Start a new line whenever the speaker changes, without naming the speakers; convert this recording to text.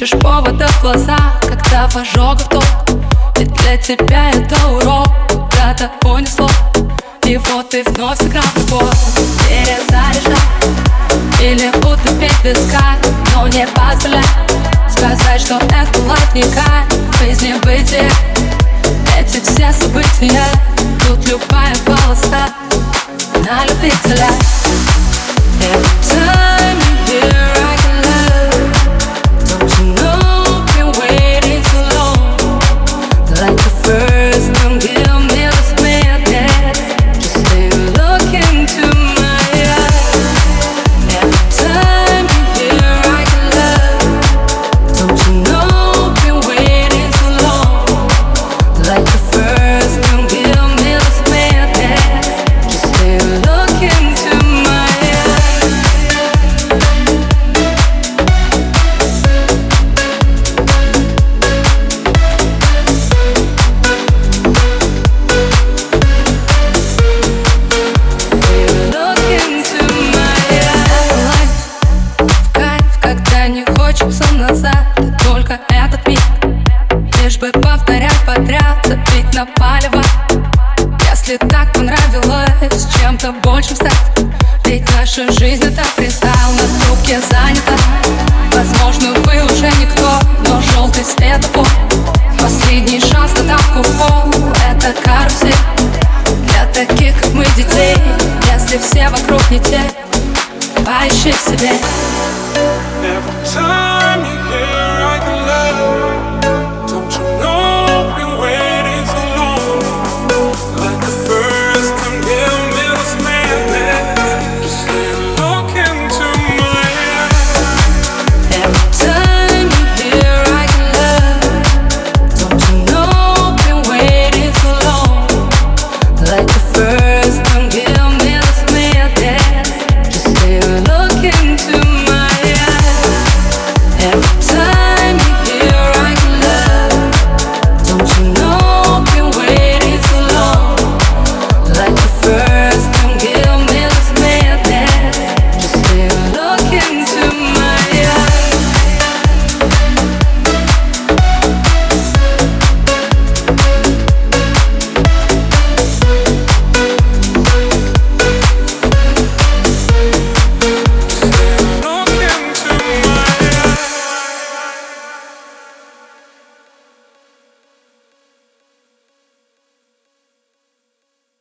Ищешь повода в глазах, когда в ожогах ток. Ведь для тебя это урок, куда-то понесло. И вот ты вновь сыграл в любовь. Перезаряжай или утопить в висках, но не позволяй сказать, что это лайф не кайф. Жизнь не бытие, эти все события. Тут любая полоса на любителя. Every time you hear I can love, don't you know been waiting too long. Like the first time, give me this madness. Just stay look into my eyes. Every time you hear I can love, don't you know been waiting too long. Like the first time, give me this madness. Just stay look into my eyes. Не хочется назад, только этот миг. Лишь бы повторять подряд, забить на палево. Если так понравилось чем-то большим стать, ведь наша жизнь это фристайл, на трубке занята. Возможно, вы уже никто, но желтый светофор, последний шанс на давку в пол. Это карусель для таких, как мы, детей. Если все вокруг не те, поищи в себе.